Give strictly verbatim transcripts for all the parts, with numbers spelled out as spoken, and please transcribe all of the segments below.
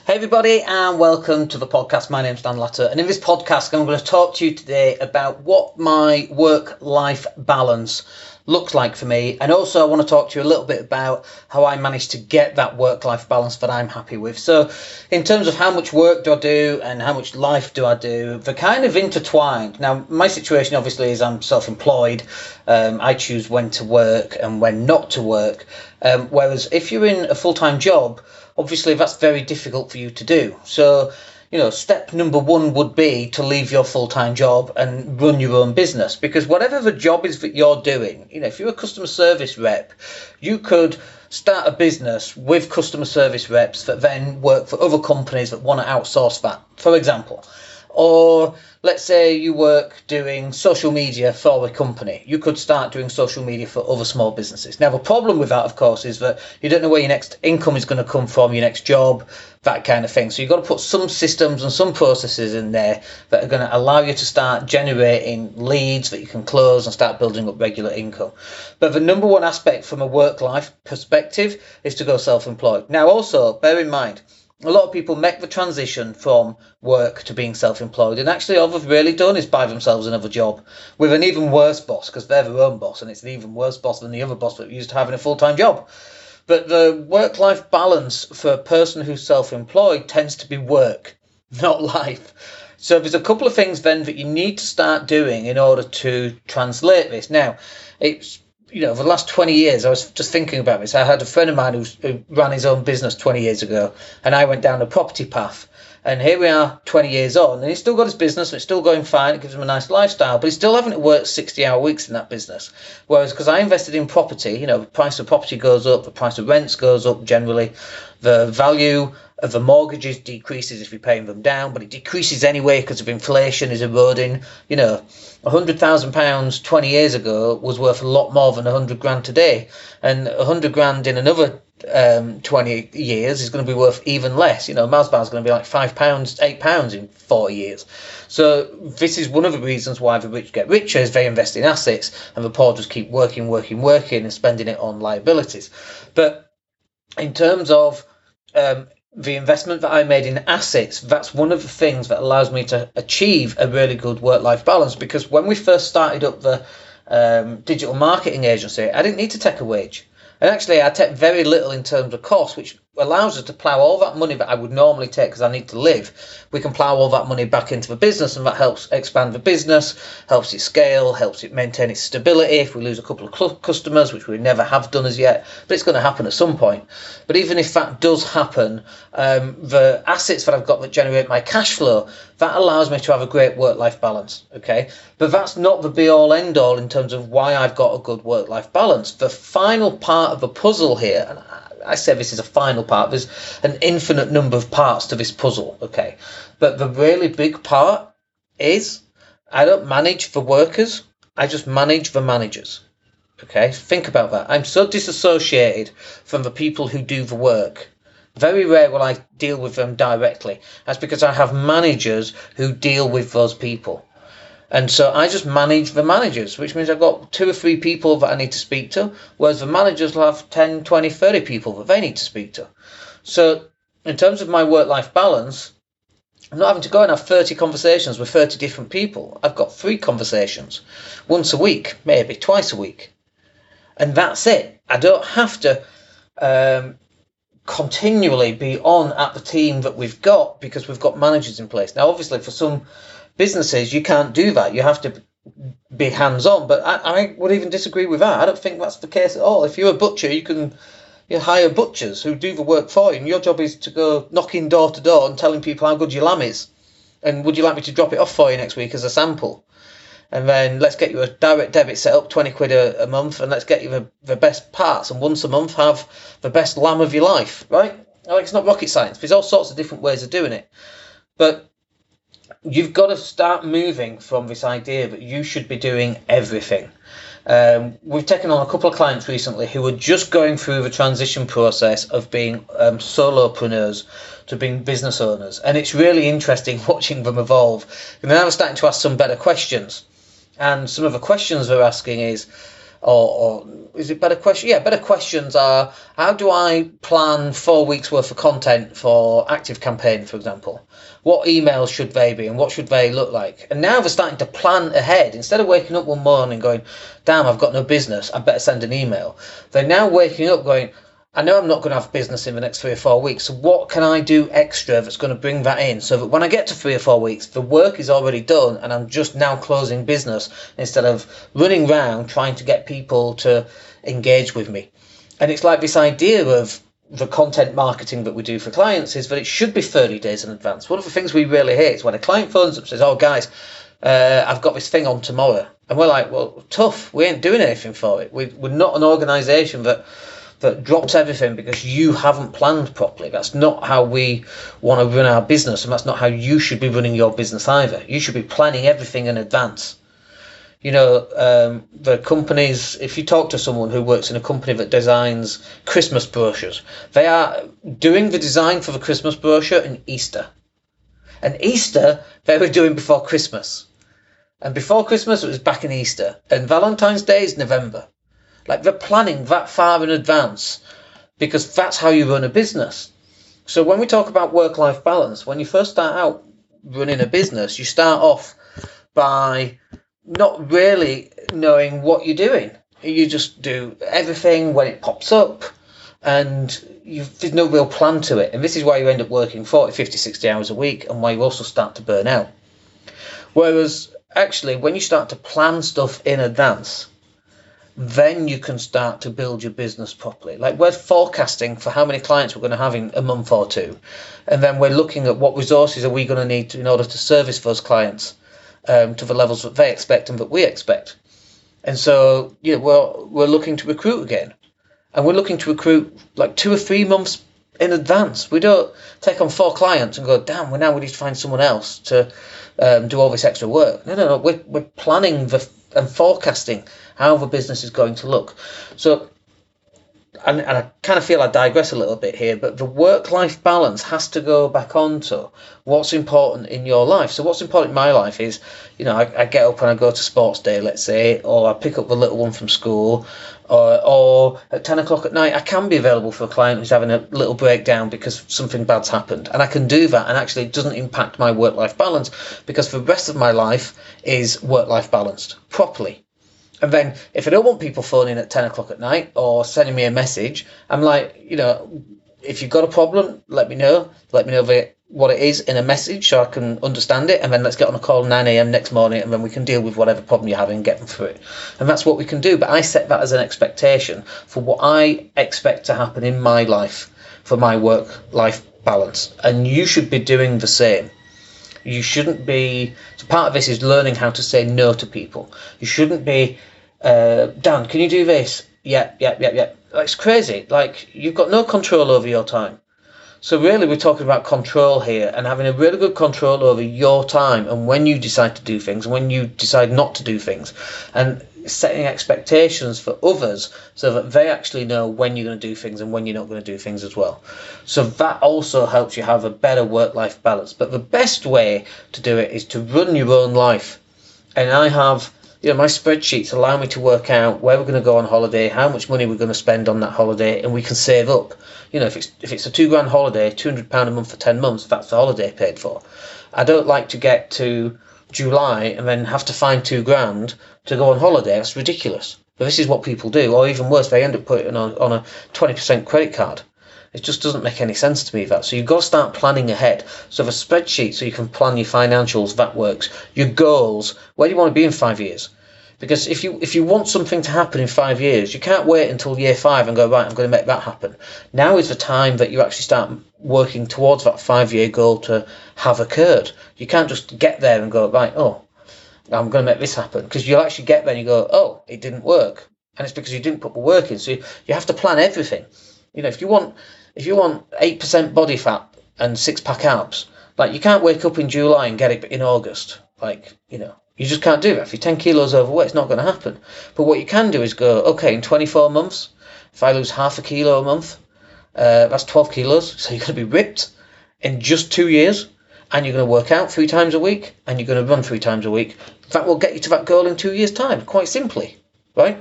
Hey everybody, and welcome to the podcast. My name's Dan Latter, and in this podcast I'm going to talk to you today about what my work-life balance looks like for me, and also I want to talk to you a little bit about how I managed to get that work-life balance that I'm happy with. So in terms of how much work do I do and how much life do I do, they're kind of intertwined. Now my situation obviously is I'm self-employed. um, I choose when to work and when not to work, um, whereas if you're in a full-time job, obviously that's very difficult for you to do. So, you know, step number one would be to leave your full-time job and run your own business, because whatever the job is that you're doing, you know, if you're a customer service rep, you could start a business with customer service reps that then work for other companies that want to outsource that, for example. Or let's say you work doing social media for a company. You could start doing social media for other small businesses. Now, the problem with that, of course, is that you don't know where your next income is going to come from, your next job, that kind of thing. So you've got to put some systems and some processes in there that are going to allow you to start generating leads that you can close and start building up regular income. But the number one aspect from a work-life perspective is to go self-employed. Now, also, bear in mind, a lot of people make the transition from work to being self-employed, and actually all they've really done is buy themselves another job with an even worse boss, because they're their own boss and it's an even worse boss than the other boss that used to have in a full-time job. But the work-life balance for a person who's self-employed tends to be work, not life. So there's a couple of things then that you need to start doing in order to translate this. Now, it's you know, for the last twenty years, I was just thinking about this. I had a friend of mine who's, who ran his own business twenty years ago, and I went down the property path. And here we are twenty years on, and he's still got his business, and it's still going fine. It gives him a nice lifestyle, but he's still having to work sixty-hour weeks in that business. Whereas, because I invested in property, you know, the price of property goes up, the price of rents goes up generally, the value of the mortgages decreases if you're paying them down, but it decreases anyway because of inflation is eroding. You know, one hundred thousand pounds twenty years ago was worth a lot more than one hundred grand today, and one hundred grand in another um, twenty years is going to be worth even less. You know, Mars bar is going to be like five pounds, eight pounds in forty years. So this is one of the reasons why the rich get richer, is they invest in assets, and the poor just keep working, working, working, and spending it on liabilities. But in terms of um, the investment that I made in assets, that's one of the things that allows me to achieve a really good work-life balance. Because when we first started up the um, digital marketing agency, I didn't need to take a wage. And actually, I take very little in terms of cost, which allows us to plough all that money that I would normally take because I need to live. We can plough all that money back into the business, and that helps expand the business, helps it scale, helps it maintain its stability. If we lose a couple of cl- customers, which we never have done as yet, but it's going to happen at some point. But even if that does happen, um, the assets that I've got that generate my cash flow, that allows me to have a great work-life balance, okay? But that's not the be-all, end-all in terms of why I've got a good work-life balance. The final part of the puzzle here, and I I say this is a final part, there's an infinite number of parts to this puzzle, okay? But the really big part is I don't manage the workers, I just manage the managers, okay? Think about that. I'm so disassociated from the people who do the work. Very rare will I deal with them directly. That's because I have managers who deal with those people. And so I just manage the managers, which means I've got two or three people that I need to speak to, whereas the managers will have ten, twenty, thirty people that they need to speak to. So in terms of my work-life balance, I'm not having to go and have thirty conversations with thirty different people. I've got three conversations, once a week, maybe twice a week. And that's it. I don't have to um, continually be on at the team that we've got because we've got managers in place. Now, obviously, for some businesses, you can't do that. You have to be hands-on, but I, I would even disagree with that. I don't think that's the case at all. If you're a butcher, you can you hire butchers who do the work for you, and your job is to go knocking door to door and telling people how good your lamb is, and would you like me to drop it off for you next week as a sample? And then let's get you a direct debit set up, twenty quid a, a month, and let's get you the, the best parts, and once a month have the best lamb of your life, right? Like, it's not rocket science. There's all sorts of different ways of doing it. But you've got to start moving from this idea that you should be doing everything. Um, we've taken on a couple of clients recently who are just going through the transition process of being um, solopreneurs to being business owners. And it's really interesting watching them evolve. And they're now starting to ask some better questions. And some of the questions they're asking is, or, or is it better question? Yeah, better questions are, how do I plan four weeks worth of content for ActiveCampaign, for example? What emails should they be and what should they look like? And now they're starting to plan ahead. Instead of waking up one morning going, damn, I've got no business, I better send an email. They're now waking up going, I know I'm not going to have business in the next three or four weeks, so what can I do extra that's going to bring that in, so that when I get to three or four weeks, the work is already done and I'm just now closing business instead of running around trying to get people to engage with me. And it's like this idea of the content marketing that we do for clients is that it should be thirty days in advance. One of the things we really hate is when a client phones up and says, oh guys, uh, I've got this thing on tomorrow. And we're like, well, tough, we ain't doing anything for it. We, we're not an organisation that that drops everything because you haven't planned properly. That's not how we want to run our business, and that's not how you should be running your business either. You should be planning everything in advance. You know, um, the companies, if you talk to someone who works in a company that designs Christmas brochures, they are doing the design for the Christmas brochure in Easter. And Easter, they were doing before Christmas. And before Christmas, it was back in Easter. And Valentine's Day is November. Like, they're planning that far in advance because that's how you run a business. So when we talk about work-life balance, when you first start out running a business, you start off by not really knowing what you're doing. You just do everything when it pops up, and you've, there's no real plan to it. And this is why you end up working forty, fifty, sixty hours a week, and why you also start to burn out. Whereas, actually, when you start to plan stuff in advance, then you can start to build your business properly. Like, we're forecasting for how many clients we're going to have in a month or two. And then we're looking at what resources are we going to need to, in order to service those clients um, to the levels that they expect and that we expect. And so, yeah, we're, we're looking to recruit again. And we're looking to recruit like two or three months in advance. We don't take on four clients and go, damn, we now we need to find someone else to um, do all this extra work. No, no, no. We're, we're planning the and forecasting how the business is going to look. So, and, and I kind of feel I digress a little bit here, but the work-life balance has to go back onto what's important in your life. So what's important in my life is, you know, I, I get up and I go to sports day, let's say, or I pick up the little one from school, or, or at ten o'clock at night, I can be available for a client who's having a little breakdown because something bad's happened. And I can do that, and actually it doesn't impact my work-life balance, because the rest of my life is work-life balanced properly. And then if I don't want people phoning at ten o'clock at night or sending me a message, I'm like, you know, if you've got a problem, let me know. Let me know the, what it is in a message so I can understand it. And then let's get on a call nine a.m. next morning, and then we can deal with whatever problem you're having and get them through it. And that's what we can do. But I set that as an expectation for what I expect to happen in my life for my work-life balance. And you should be doing the same. You shouldn't be, so part of this is learning how to say no to people. You shouldn't be, uh, Dan, can you do this? Yeah, yeah, yeah, yeah. It's crazy. Like, you've got no control over your time. So really we're talking about control here, and having a really good control over your time and when you decide to do things and when you decide not to do things, and setting expectations for others so that they actually know when you're going to do things and when you're not going to do things as well. So that also helps you have a better work-life balance. But the best way to do it is to run your own life. And I have, you know, my spreadsheets allow me to work out where we're going to go on holiday, how much money we're going to spend on that holiday, and we can save up. You know, if it's if it's a two grand holiday, two hundred pounds a month for ten months, that's the holiday paid for. I don't like to get to July and then have to find two grand to go on holiday. That's ridiculous. But this is what people do, or even worse, they end up putting on, on a twenty percent credit card. It just doesn't make any sense to me, that. So you've got to start planning ahead. So the spreadsheet, so you can plan your financials, that works. Your goals, where do you want to be in five years? Because if you if you want something to happen in five years, you can't wait until year five and go, right, I'm going to make that happen. Now is the time that you actually start working towards that five-year goal to have occurred. You can't just get there and go, right, oh, I'm going to make this happen. Because you'll actually get there and you go, oh, it didn't work. And it's because you didn't put the work in. So you, you have to plan everything. You know, if you want if you want eight percent body fat and six-pack abs, like, you can't wake up in July and get it in August. Like, you know, you just can't do that. If you're ten kilos overweight, it's not going to happen. But what you can do is go, okay, in twenty-four months, if I lose half a kilo a month, uh, that's twelve kilos. So you're going to be ripped in just two years, and you're going to work out three times a week, and you're going to run three times a week. That will get you to that goal in two years' time, quite simply, right?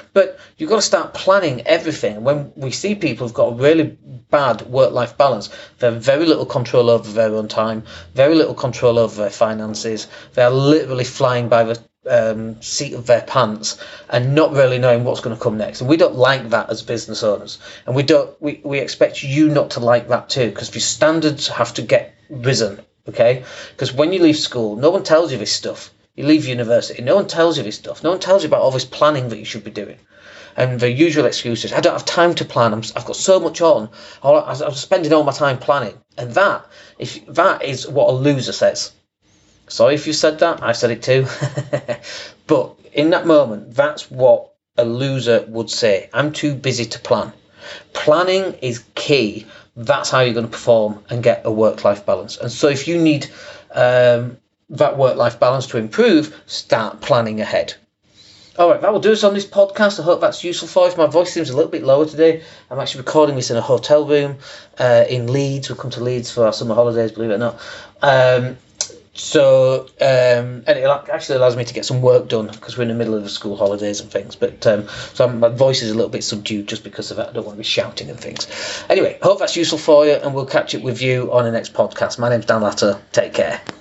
But you've got to start planning everything. When we see people who've got a really bad work-life balance, they have very little control over their own time, very little control over their finances. They are literally flying by the um, seat of their pants and not really knowing what's going to come next. And we don't like that as business owners. And we don't. We, we expect you not to like that too, because your standards have to get risen, okay? Because when you leave school, no one tells you this stuff. You leave university, no one tells you this stuff. No one tells you about all this planning that you should be doing. And the usual excuses, I don't have time to plan. I'm, I've got so much on. I'm spending all my time planning. And that, if that is what a loser says. Sorry if you said that. I said it too. But in that moment, that's what a loser would say. I'm too busy to plan. Planning is key. That's how you're going to perform and get a work-life balance. And so if you need um, that work-life balance to improve, start planning ahead. All right, that will do us on this podcast. I hope that's useful for you. My voice seems a little bit lower today. I'm actually recording this in a hotel room uh, in Leeds. We'll come to Leeds for our summer holidays, believe it or not. Um, so, um, and it actually allows me to get some work done because we're in the middle of the school holidays and things. But um, so I'm, my voice is a little bit subdued just because of that. I don't want to be shouting and things. Anyway, hope that's useful for you, and we'll catch up with you on the next podcast. My name's Dan Latter. Take care.